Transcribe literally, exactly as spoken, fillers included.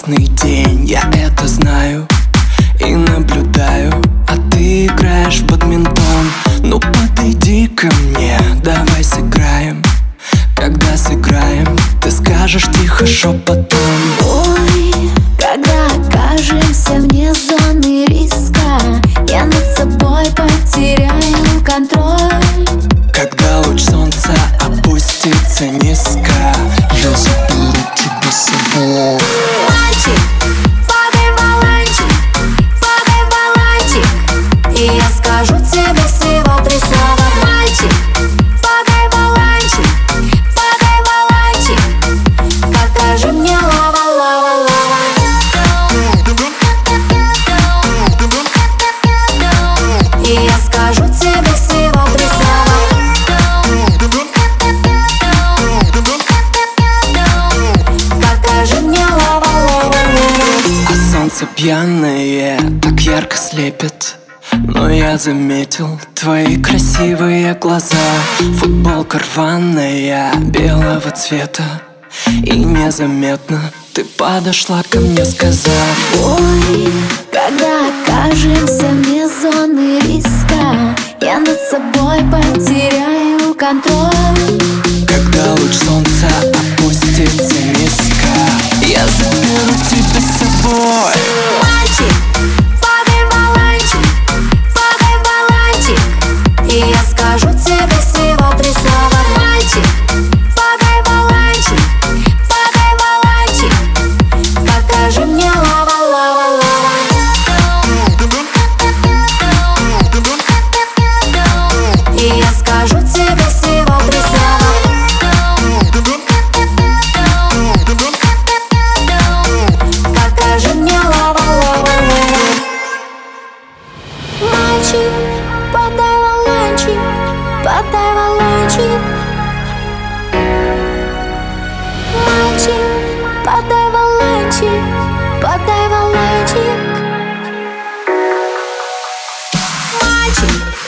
прекрасный день, я это знаю и наблюдаю. А ты играешь в бадминтон. Ну подойди ко мне, давай сыграем. Когда сыграем, ты скажешь тихо шепотом: ой, когда окажемся вне зоны риска, я над собой потеряю контроль. Когда луч солнца опустится низко, я заберу тебя с собой. Мальчик, подай баланчик, подай баланчик, и я скажу тебе всего три слова. Мальчик, подай баланчик, подай баланчик, покажи мне лава, лава, лава. И я скажу тебе всего три слова. Покажи мне лава, лава, лава. А солнце пьяное так ярко слепит, но я заметил твои красивые глаза. Футболка рваная, белого цвета, и незаметно ты подошла ко мне, сказав: ой, когда окажемся вне зоны риска, я над собой потеряю контроль. когда луч солнца опустится низко, я заберу тебя с собой. Мальчик, подай баланчик, подай баланчик, и я скажу тебе всего три слова. Мальчик, подай баланчик, подай баланчик, покажи мне лава, лава, лава. И я скажу тебе всего три слова. Покажи мне лава, лава, лава. Мальчик, подай баланчик, подай баланчик. Мальчик, подай баланчик, подай баланчик. Мальчик,